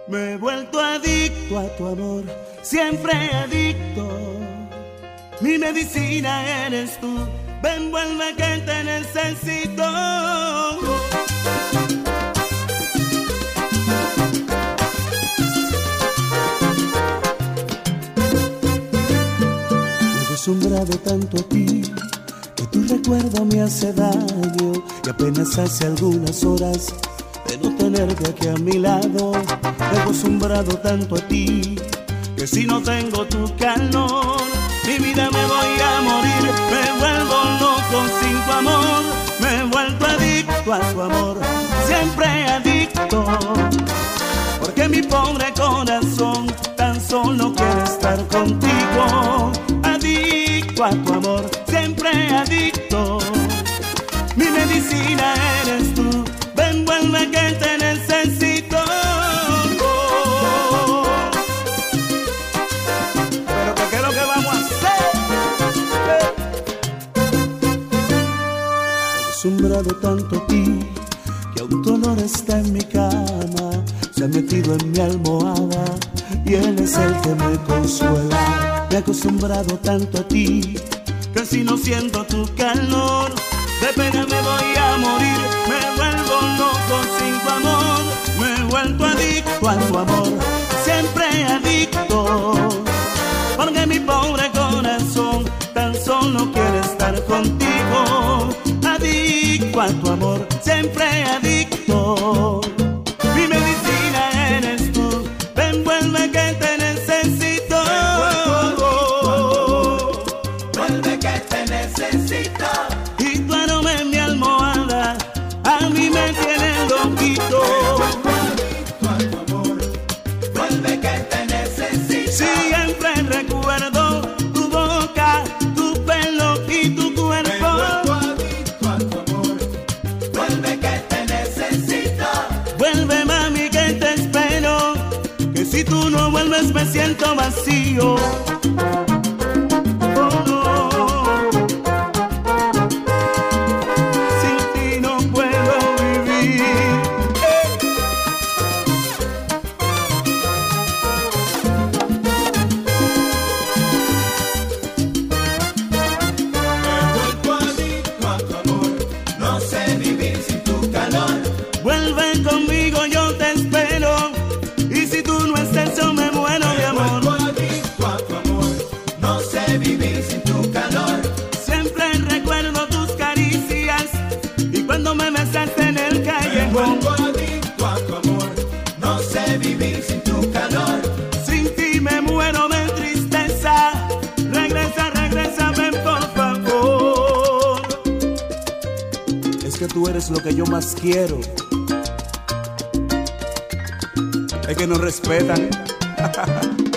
Me he vuelto adicto a tu amor, siempre adicto. Mi medicina eres tú, ven, vuelve que te necesito. Me he acostumbrado tanto a ti que tu recuerdo me hace daño, y apenas hace algunas horas de no tenerte aquí a mi lado. Me he acostumbrado tanto a ti que si no tengo tu calor, mi vida me voy a morir. Me vuelvo loco sin tu amor, me he vuelto adicto a tu amor, siempre adicto. Porque mi pobre corazón tan solo quiere estar contigo. Adicto a tu amor, siempre adicto. Mi medicina eres tú, ven, vuelve que te necesito. Pero ¿qué es lo que vamos a hacer? He acostumbrado tanto a ti que aún tu olor está en mi cama, se ha metido en mi almohada y él es el que me consuela. Me he acostumbrado tanto a ti que si no siento tu calor, de pena me voy a morir. Me vuelvo loco sin tu amor, me he vuelto adicto a tu amor, siempre adicto. Porque mi pobre corazón tan solo quiere estar contigo. Adicto a tu amor, siempre adicto. Mi medicina eres tú, ven, vuelve que te necesito. Vuelve que te necesito. Y tu aroma en mi almohada a mí me tiene loquito. Adicto a tu amor, vuelve que te necesito. Siempre recuerdo tu boca, tu pelo y tu cuerpo. Adicto a tu amor, vuelve que te necesito. Vuelve, mami, que te espero, que si tú no vuelves me siento vacío. Oh, no. Sin ti no puedo vivir. Me he vuelto adicto a tu amor, no sé vivir sin tu calor. Vuelve conmigo, yo te espero, y si tú no estás yo me muero de amor. Me he vuelto adicto a tu amor, no sé vivir sin tu calor. Siempre recuerdo tus caricias y cuando me besaste en el Me he callejón. vuelto adicto a tu amor, no sé vivir sin tu calor. Sin ti me muero de tristeza. Regresa, regresa, ven por favor. Es que tú eres lo que yo más quiero. Es que nos respetan.